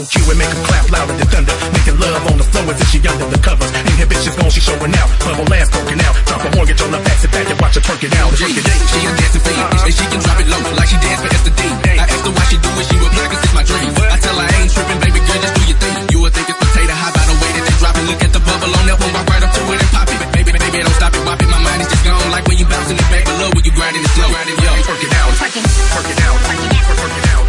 on cue and make them clap louder than thunder. Making love on the floor as if she under the covers. Inhibitions gone, she showing out. Bubble ass poking out. Drop a horn, get on the back, sit back and watch her twerk it out. She a dancing fiend, and she can drop it low like she dance for Esther D. I asked her why she do it, she reply 'cause it's my dream. I tell her I ain't tripping, baby girl, just do your thing. You would think it's potato high by the way that they drop it. Look at the bubble on that one, walk right up to it and pop it. Baby, don't stop it, whop it. My mind is just gone like when you bouncing it back below, when you grinding it slow. Yo, twerk it out, twerk it out, twerk it out, twerk it out, twerk it out.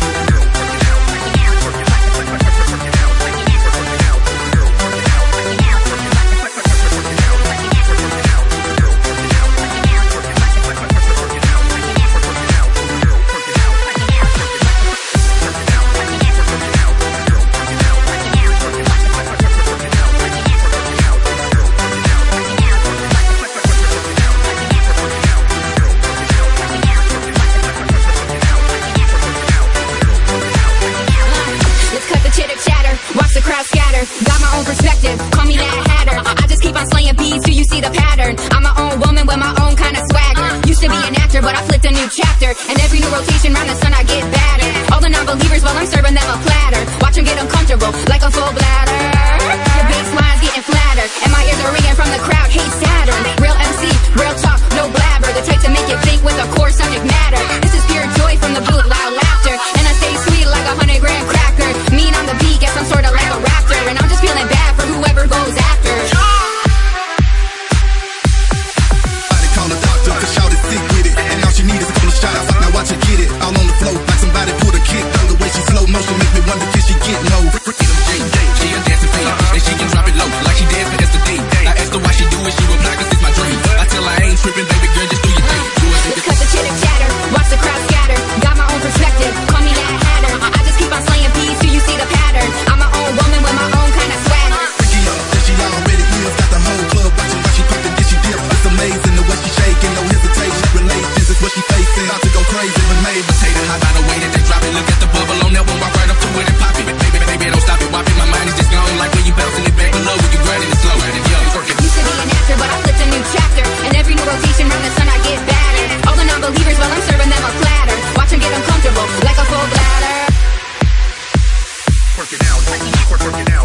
Got my own perspective, call me that hatter. I just keep on slaying beats till you see the pattern. I'm my own woman with my own kind of swagger. Used to be an actor, but I flipped a new chapter. And every new rotation round the sun I get battered. All the non-believers while I'm serving them a platter. Watch them get uncomfortable like a full bladder. Your baseline's getting flatter, and my ears are ringing from the crowd. Hey Saturn, real MC, real talk, no blabber. The type to make you think with a core subject matter. This is pure joy from the booth, loud laughter. And I stay sweet like a 100-gram cracker. Mean on the beat, guess I'm sorta like a raptor. And I'm just feeling bad for whoever goes after. Somebody call the doctor, 'cause shout it sick with it. And all she need is a couple of shots. Now watch her get it, all on the floor, like somebody pulled a kick. The way she slow motion make me wonder, can she get no? She a dancing fiend, and she can drop it low, like she dance for Esther D. I asked her why she do it, she reply 'cause it's my dream. I tell her I ain't tripping, baby girl, just do your thing. Let's cut the chitter chatter, watch the crowd scatter. Got my own perspective, call me that hatter. I just keep on slaying beats till you see the pattern. I'm my own woman with my own kind of swagger. Freaky up, that she already is. Got the whole club watching while she poppin', get she dip. It's amazing the way she shaking, no hesitation. Relations is what she facing. About to go crazy, but made potato high by the way that they drop it. Look at the bubble on that one, walk right up to it and pop it. Baby, don't stop it, whop it. My mind is just gone like when you bouncing it back below, when you grinding it slow. Yo, twerk it. Used to be an actor, but I flipped a new chapter. And every new rotation round the sun I get battered. All the non-believers while I'm serving them a platter. Watch them get uncomfortable like a full bladder. Twerk it out, twerk it out.